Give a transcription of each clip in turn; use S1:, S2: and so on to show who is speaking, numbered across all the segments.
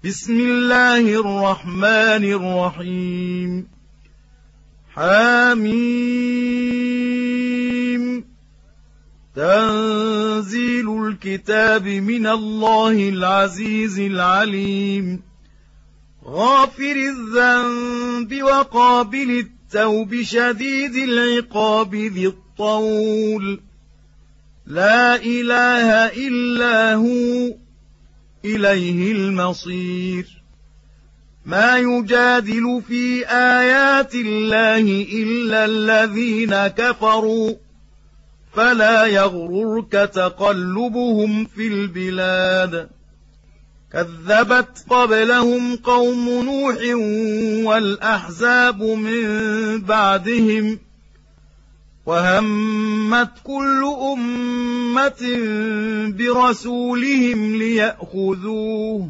S1: بسم الله الرحمن الرحيم حميم تنزيل الكتاب من الله العزيز العليم غافر الذنب وقابل التوب شديد العقاب ذي الطول لا إله إلا هو إليه المصير ما يجادل في آيات الله إلا الذين كفروا فلا يغررك تقلبهم في البلاد كذبت قبلهم قوم نوح والأحزاب من بعدهم وهمت كل أمة برسولهم ليأخذوه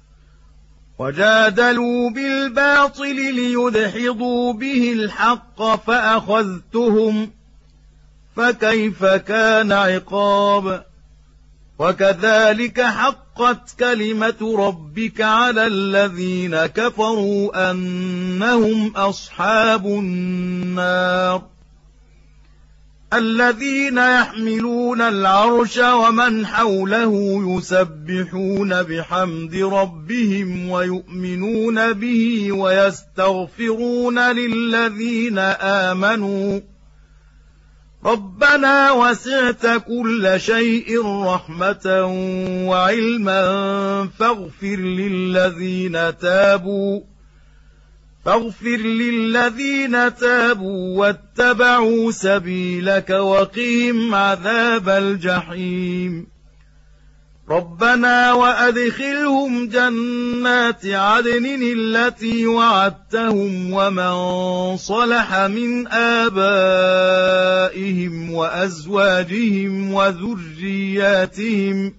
S1: وجادلوا بالباطل ليدحضوا به الحق فأخذتهم فكيف كان عقاب وكذلك حقت كلمة ربك على الذين كفروا أنهم أصحاب النار الذين يحملون العرش ومن حوله يسبحون بحمد ربهم ويؤمنون به ويستغفرون للذين آمنوا ربنا وسعت كل شيء رحمة وعلما فاغفر للذين تابوا واتبعوا سبيلك وقهم عذاب الجحيم ربنا وأدخلهم جنات عدن التي وعدتهم ومن صلح من آبائهم وأزواجهم وذرياتهم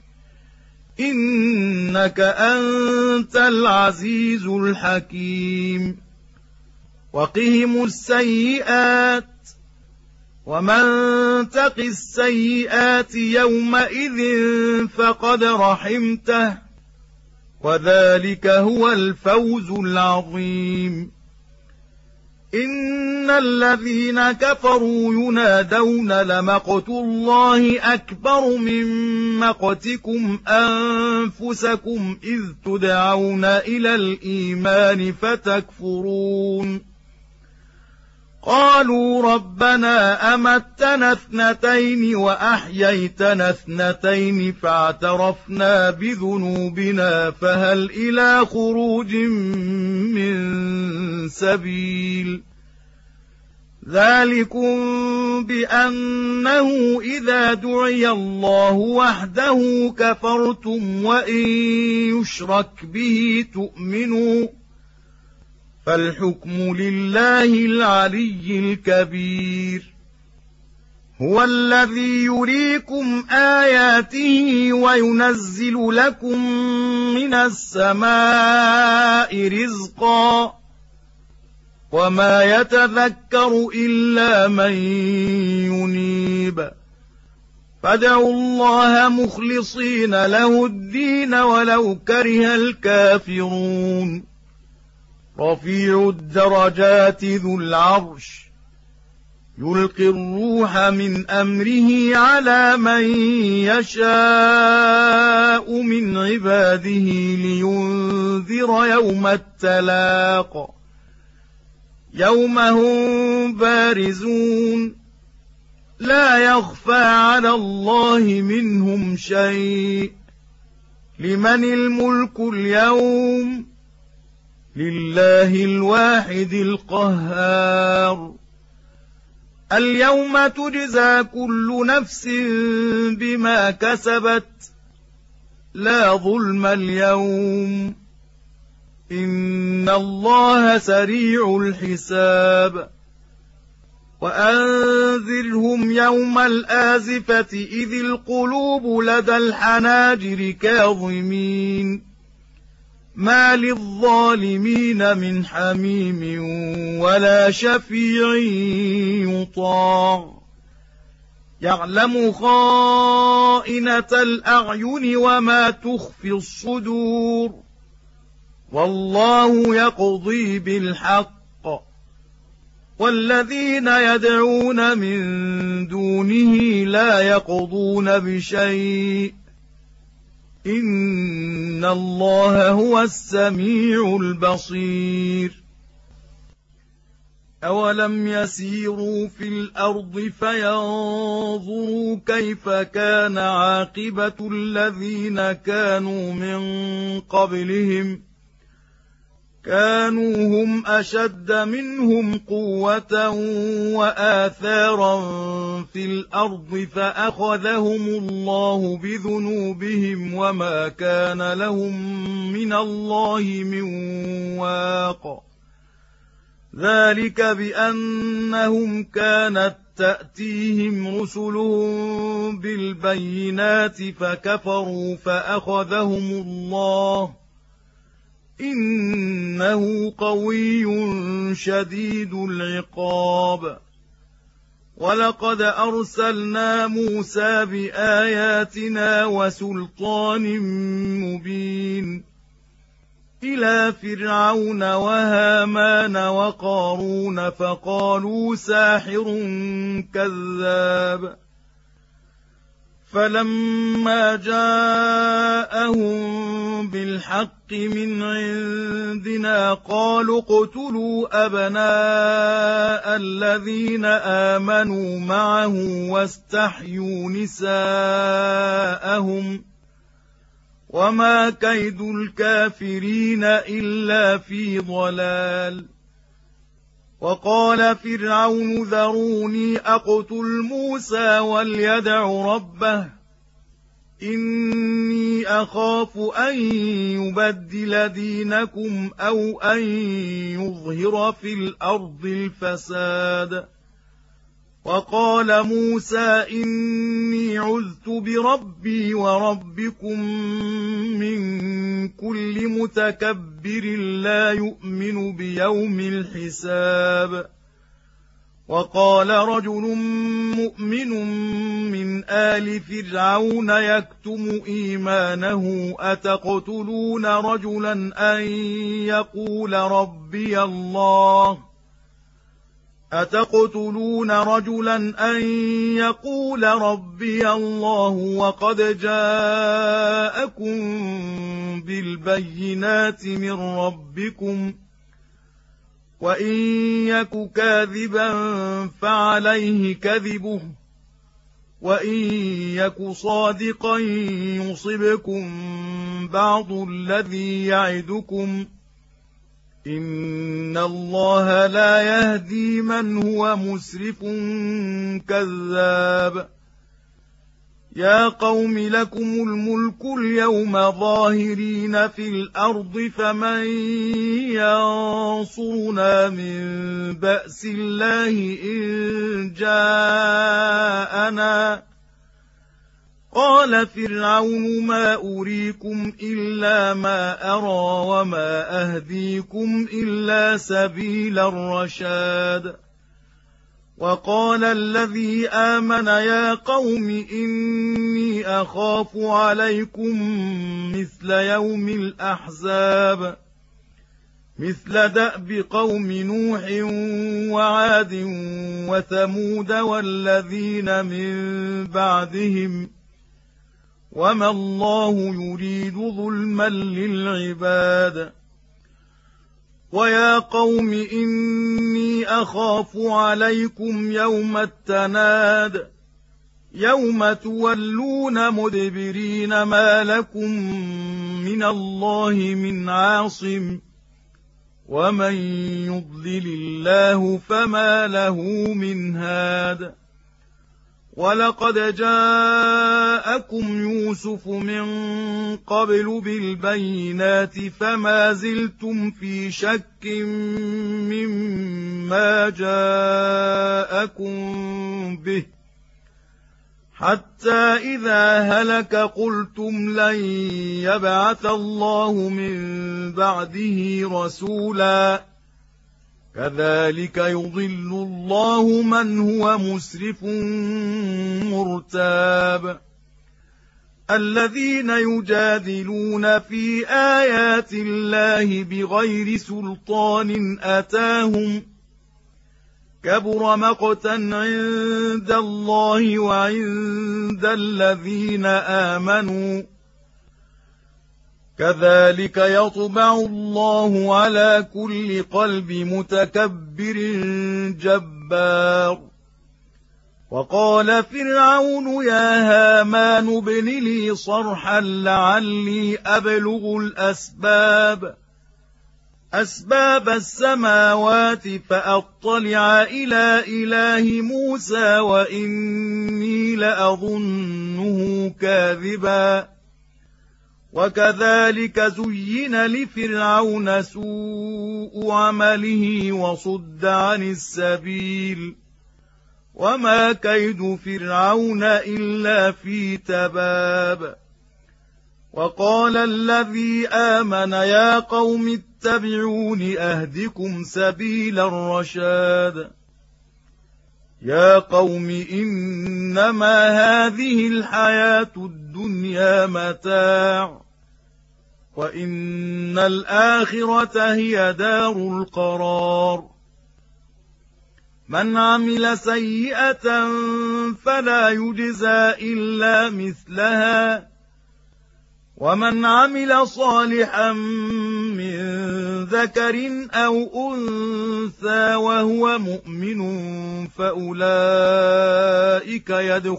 S1: إنك أنت العزيز الحكيم وقهم السيئات ومن تق السيئات يومئذ فقد رحمته وذلك هو الفوز العظيم إن الذين كفروا ينادون لمقت الله أكبر من مقتكم أنفسكم إذ تدعون إلى الإيمان فتكفرون قالوا ربنا أمتنا اثنتين وأحييتنا اثنتين فاعترفنا بذنوبنا فهل إلى خروج من سبيل ذلكم بأنه إذا دعي الله وحده كفرتم وإن يشرك به تؤمنوا فالحكم لله العلي الكبير هو الذي يريكم آياته وينزل لكم من السماء رزقا وما يتذكر إلا من ينيب فادعوا الله مخلصين له الدين ولو كره الكافرون رفيع الدرجات ذو العرش يلقي الروح من أمره على من يشاء من عباده لينذر يوم التلاق يوم هم بارزون لا يخفى على الله منهم شيء لمن الملك اليوم لله الواحد القهار اليوم تجزى كل نفس بما كسبت لا ظلم اليوم إن الله سريع الحساب وأنذرهم يوم الآزفة إذ القلوب لدى الحناجر كاظمين ما للظالمين من حميم ولا شفيع يطاع يعلم خائنة الأعين وما تخفي الصدور والله يقضي بالحق والذين يدعون من دونه لا يقضون بشيء إن الله هو السميع البصير أولم يسيروا في الأرض فينظروا كيف كان عاقبة الذين كانوا من قبلهم كانوا هم أشد منهم قوة وآثارا في الأرض فأخذهم الله بذنوبهم وما كان لهم من الله من واق ذلك بأنهم كانت تأتيهم رسلهم بالبينات فكفروا فأخذهم الله إنه قوي شديد العقاب ولقد أرسلنا موسى بآياتنا وسلطان مبين إلى فرعون وهامان وقارون فقالوا ساحر كذاب فلما جاءهم بالحق من عندنا قالوا اقتلوا أبناء الذين آمنوا معه واستحيوا نساءهم وما كيد الكافرين إلا في ضلال وقال فرعون ذروني أقتل موسى وليدع ربه إني أخاف أن يبدل دينكم أو أن يظهر في الأرض الفساد وقال موسى إني عذت بربي وربكم من كل متكبر لا يؤمن بيوم الحساب وقال رجل مؤمن من آل فرعون يكتم إيمانه أتقتلون رجلا أن يقول ربي الله وقد جاءكم بالبينات من ربكم وإن يك كاذبا فعليه كذبه وإن يك صادقا يصبكم بعض الذي يعدكم إن الله لا يهدي من هو مسرف كذاب يا قوم لكم الملك اليوم ظاهرين في الأرض فمن ينصرنا من بأس الله إن جاءنا قال فرعون ما أريكم إلا ما أرى وما أهديكم إلا سبيل الرشاد وقال الذي آمن يا قوم إني أخاف عليكم مثل يوم الأحزاب مثل دأب قوم نوح وعاد وثمود والذين من بعدهم وما الله يريد ظلما للعباد ويا قوم إني أخاف عليكم يوم التناد يوم تولون مدبرين ما لكم من الله من عاصم ومن يضلل الله فما له من هاد ولقد جاءكم يوسف من قبل بالبينات فما زلتم في شك مما جاءكم به حتى إذا هلك قلتم لن يبعث الله من بعده رسولا كذلك يضل الله من هو مسرف مرتاب الذين يجادلون في آيات الله بغير سلطان أتاهم كبر مقتا عند الله وعند الذين آمنوا كذلك يطبع الله على كل قلب متكبر جبار. وقال فرعون يا هامان ابن لي صرحا لعلي أبلغ أسباب السماوات فأطلع إلى إله موسى وإني لأظنه كاذبا. وكذلك زين لفرعون سوء عمله وصد عن السبيل وما كيد فرعون إلا في تباب. وقال الذي آمن يا قوم اتبعون أهدكم سبيل الرشاد. يا قوم إنما هذه الحياة الدنيا متاع وإن الآخرة هي دار القرار. من عمل سيئة فلا يجزى إلا مثلها ومن عمل صالحا من ذكر أو أنثى وهو مؤمن فأولئك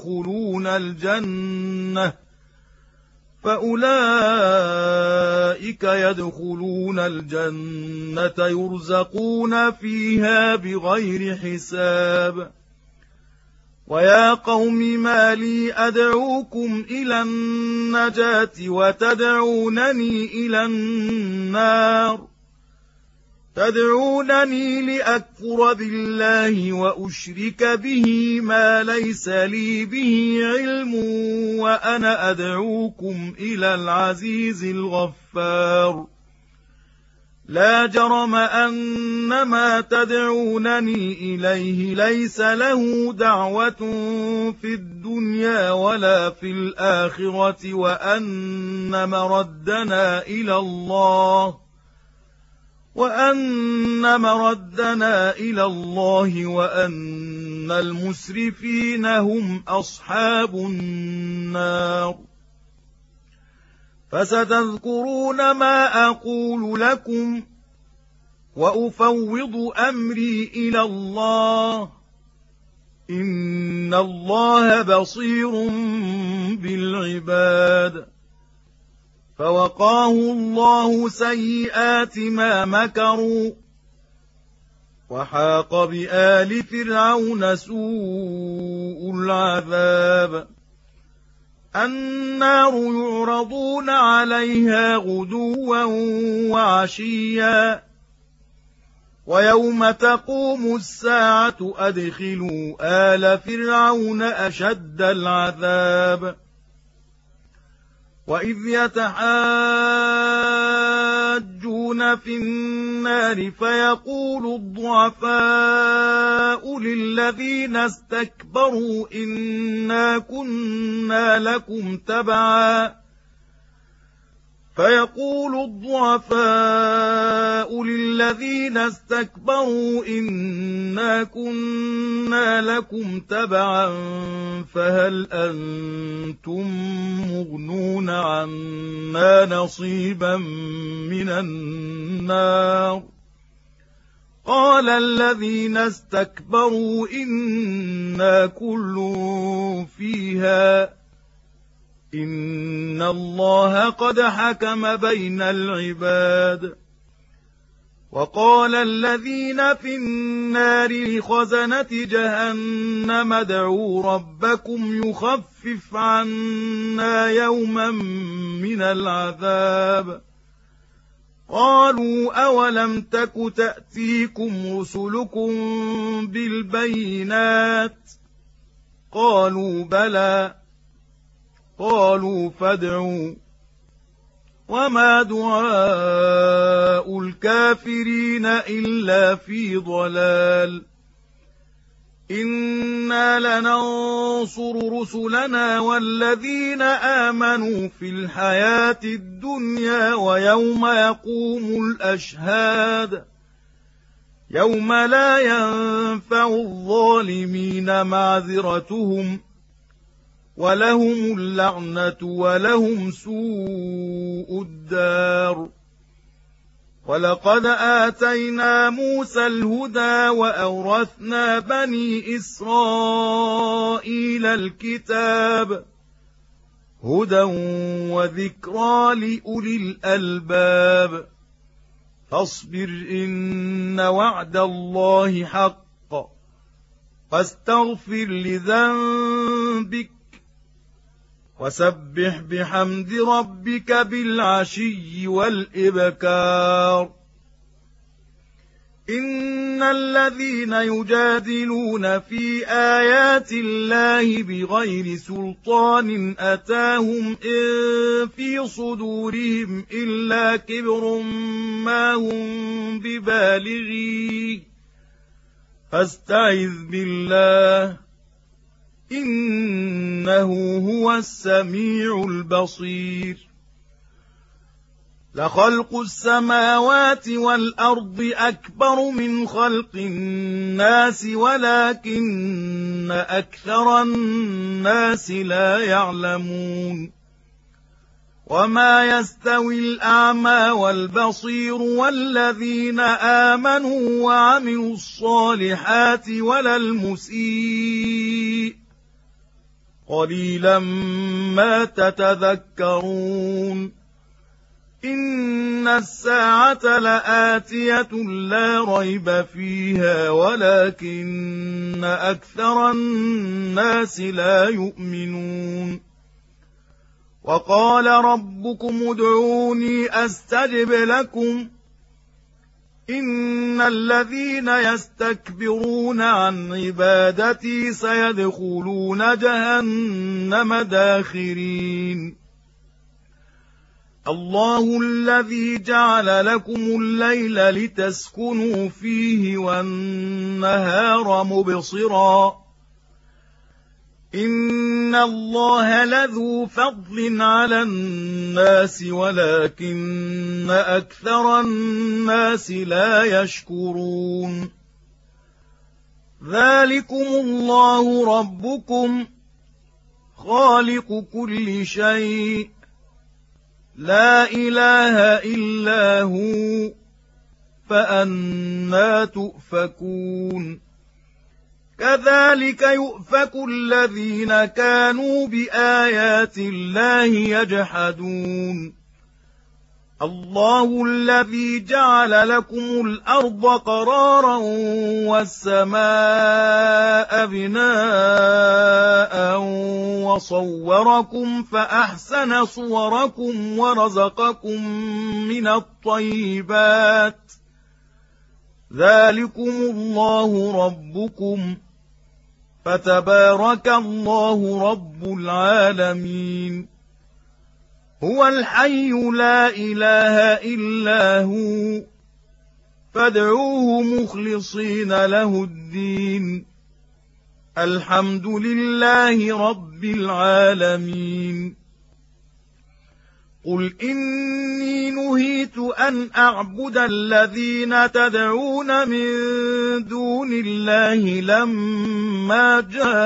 S1: يدخلون الجنة يرزقون فيها بغير حساب. ويا قوم ما لي أدعوكم إلى النجاة وتدعونني إلى النار تدعونني لأكفر بالله وأشرك به ما ليس لي به علم وأنا أدعوكم إلى العزيز الغفار. لا جرم أن ما تدعونني إليه ليس له دعوة في الدنيا ولا في الآخرة وأن مردنا إلى الله وأن المسرفين هم أصحاب النار. فستذكرون ما أقول لكم وأفوض أمري إلى الله إن الله بصير بالعباد. فوقاه الله سيئات ما مكروا وحاق بآل فرعون سوء العذاب. النار يعرضون عليها غدوا وعشيا ويوم تقوم الساعة أدخلوا آل فرعون أشد العذاب. وإذ يتحاجون في النار فيقول الضعفاء للذين استكبروا إنا كنا لكم تبعا فهل أنتم مغنون عنا نصيبا من النار. قال الذين استكبروا إنا كل فيها إن الله قد حكم بين العباد. وقال الذين في النار لخزنة جهنم ادعوا ربكم يخفف عنا يوما من العذاب. قالوا أولم تك تأتيكم رسلكم بالبينات قالوا بلى قالوا فادعوا وما دعاء الكافرين إلا في ضلال. إنا لننصر رسلنا والذين آمنوا في الحياة الدنيا ويوم يقوم الأشهاد يوم لا ينفع الظالمين معذرتهم ولهم اللعنة ولهم سوء الدار. ولقد آتينا موسى الهدى وأورثنا بني إسرائيل الكتاب هدى وذكرى لأولي الألباب. فاصبر إن وعد الله حق واستغفر لذنبك وسبح بحمد ربك بالعشي والإبكار. إن الذين يجادلون في آيات الله بغير سلطان أتاهم إن في صدورهم إلا كبر ما هم ببالغيه فاستعذ بالله إنه هو السميع البصير. لخلق السماوات والأرض أكبر من خلق الناس ولكن أكثر الناس لا يعلمون. وما يستوي الأعمى والبصير والذين آمنوا وعملوا الصالحات ولا المسيء قليلا ما تتذكرون. إن الساعة لآتية لا ريب فيها ولكن أكثر الناس لا يؤمنون. وقال ربكم ادعوني أستجب لكم إن الذين يستكبرون عن عبادتي سيدخلون جهنم داخرين. الله الذي جعل لكم الليل لتسكنوا فيه والنهار مبصرا إن الله لذو فضل على الناس ولكن أكثر الناس لا يشكرون. ذلكم الله ربكم خالق كل شيء لا إله إلا هو فأنى تؤفكون. كذلك يؤفك الذين كانوا بآيات الله يجحدون. الله الذي جعل لكم الأرض قرارا والسماء بناء وصوركم فأحسن صوركم ورزقكم من الطيبات ذلكم الله ربكم فتبارك الله رب العالمين. هو الحي لا إله إلا هو فادعوه مخلصين له الدين الحمد لله رب العالمين. قل إني نهيت أن أعبد الذين تدعون من دون الله لما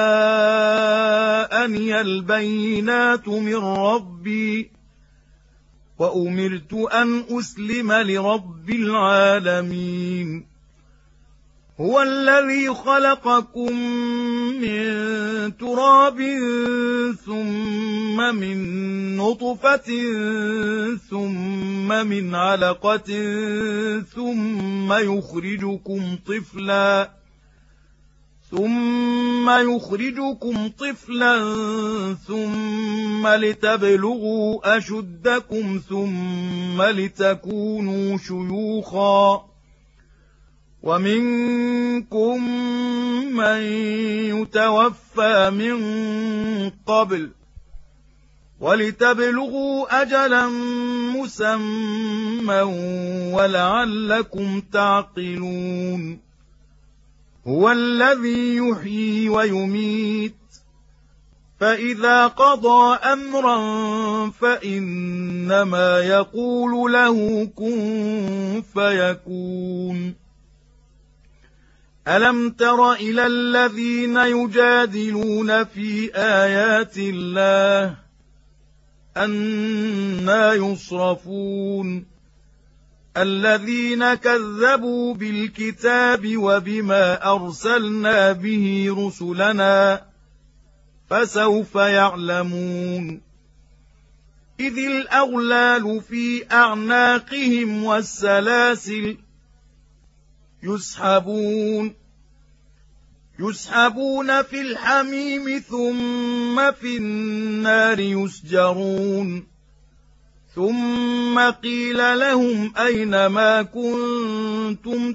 S1: جاءني البينات من ربي وأمرت أن أسلم لرب العالمين. هو الذي خلقكم من تراب ثم من نطفة ثم من علقة ثم يخرجكم طفلا ثم لتبلغوا أشدكم ثم لتكونوا شيوخا ومنكم من يتوفى من قبل ولتبلغوا أجلا مسمى ولعلكم تعقلون. هو الذي يحيي ويميت، فإذا قضى أمرا فإنما يقول له كن فيكون. ألم تر إلى الذين يجادلون في آيات الله أنى يصرفون؟ الذين كذبوا بالكتاب وبما أرسلنا به رسلنا، فسوف يعلمون. إذ الأغلال في أعناقهم والسلاسل يسحبون في الحميم ثم في النار يسجرون. ثم قيل لهم أين ما كنتم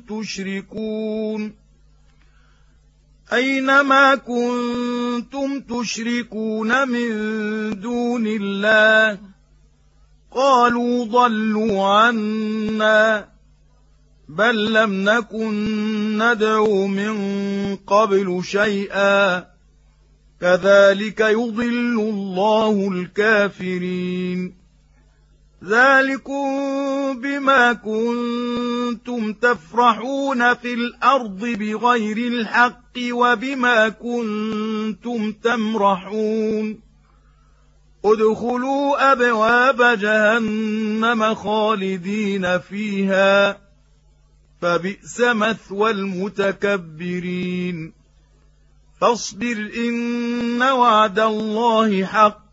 S1: تشركون من دون الله؟ قالوا ضلوا عنا بل لم نكن ندعو من قبل شيئا كذلك يضل الله الكافرين. ذلكم بما كنتم تفرحون في الأرض بغير الحق وبما كنتم تمرحون. ادخلوا أبواب جهنم خالدين فيها فبئس مثوى المتكبرين. فاصبر إن وعد الله حق،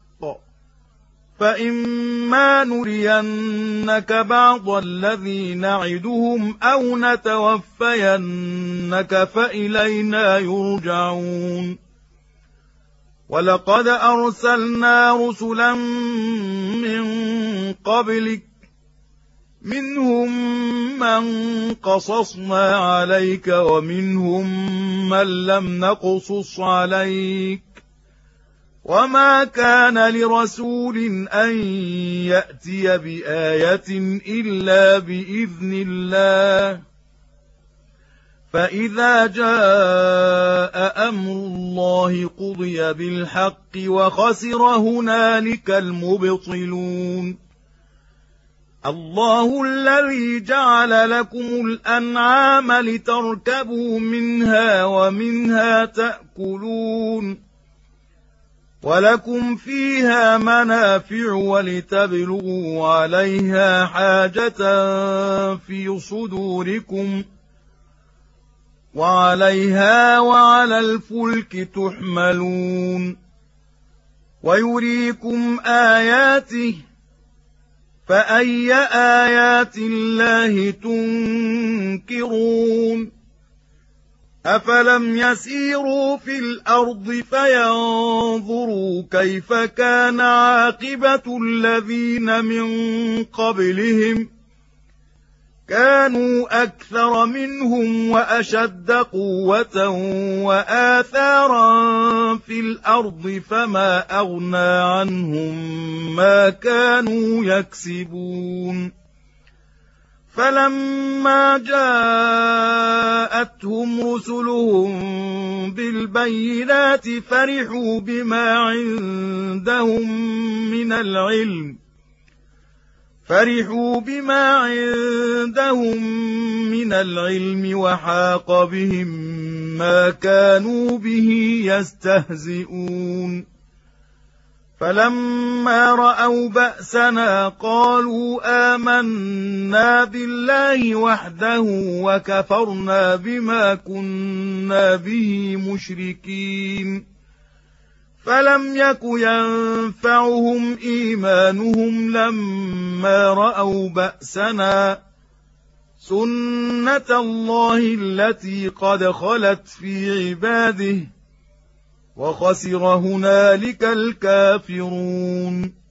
S1: فإما نرينك بعض الذي نعدهم أو نتوفينك فإلينا يرجعون. ولقد أرسلنا رسلا من قبلك منهم من قصصنا عليك ومنهم من لم نقصص عليك، وما كان لرسول أن يأتي بآية إلا بإذن الله. فإذا جاء أمر الله قضي بالحق وخسر هنالك المبطلون. الله الذي جعل لكم الأنعام لتركبوا منها ومنها تأكلون، ولكم فيها منافع ولتبلغوا عليها حاجة في صدوركم، وعليها وعلى الفلك تحملون. ويريكم آياته فأي آيات الله تنكرون؟ أفلم يسيروا في الأرض فينظروا كيف كان عاقبة الذين من قبلهم؟ كانوا أكثر منهم وأشد قوة وآثارا في الأرض فما أغنى عنهم ما كانوا يكسبون. فلما جاءتهم رسلهم بالبينات فرحوا بما عندهم من العلم وحاق بهم ما كانوا به يستهزئون. فلما رأوا بأسنا قالوا آمنا بالله وحده وكفرنا بما كنا به مشركين. فلم يك ينفعهم إيمانهم لما رأوا بأسنا، سنة الله التي قد خلت في عباده، وخسر هنالك الكافرون.